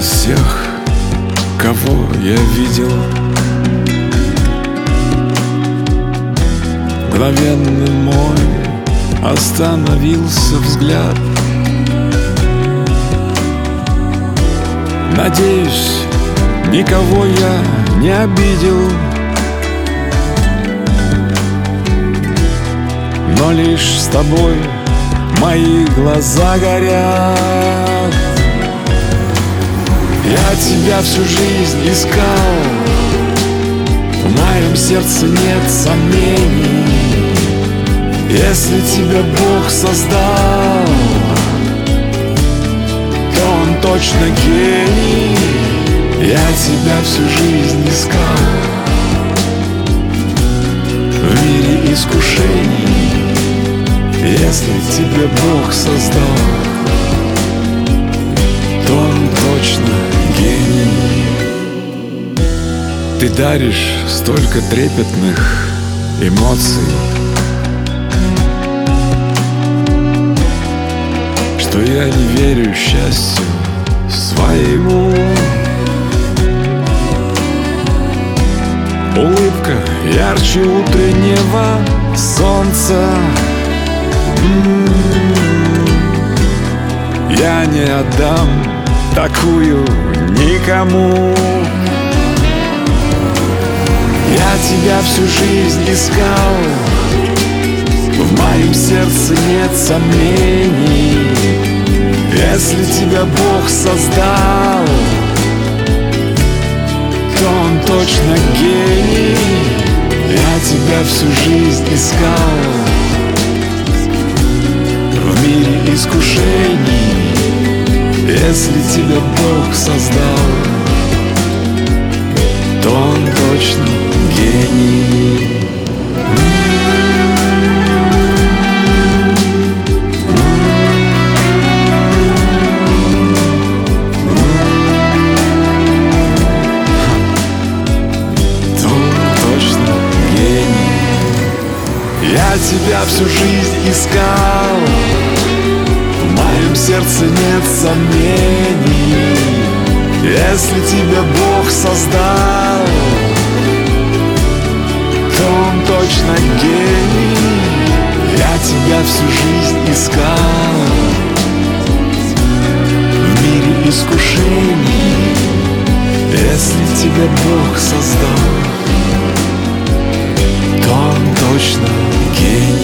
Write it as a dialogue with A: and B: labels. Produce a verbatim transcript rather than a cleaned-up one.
A: всех, кого я видел, мгновенно мой остановился взгляд. Надеюсь, никого я не обидел, но лишь с тобой мои глаза горят. Я тебя всю жизнь искал, в моем сердце нет сомнений. Если тебя Бог создал, то Он точно гений. Я тебя всю жизнь искал в мире искушений. Если тебя Бог создал, то Он точно гений. Ты даришь столько трепетных эмоций, что я не верю счастью своему. Улыбка ярче утреннего солнца. Я не отдам такую никому. Я тебя всю жизнь искал, в моем сердце нет сомнений. Если тебя Бог создал, то Он точно гений. Я тебя всю жизнь искал в мире искушений. Если тебя Бог создал, то Он точно гений. Я тебя всю жизнь искал, в моем сердце нет сомнений. Если тебя Бог создал, то Он точно гений. Я тебя всю жизнь искал в мире искушений. Если тебя Бог создал, то Он точно гений.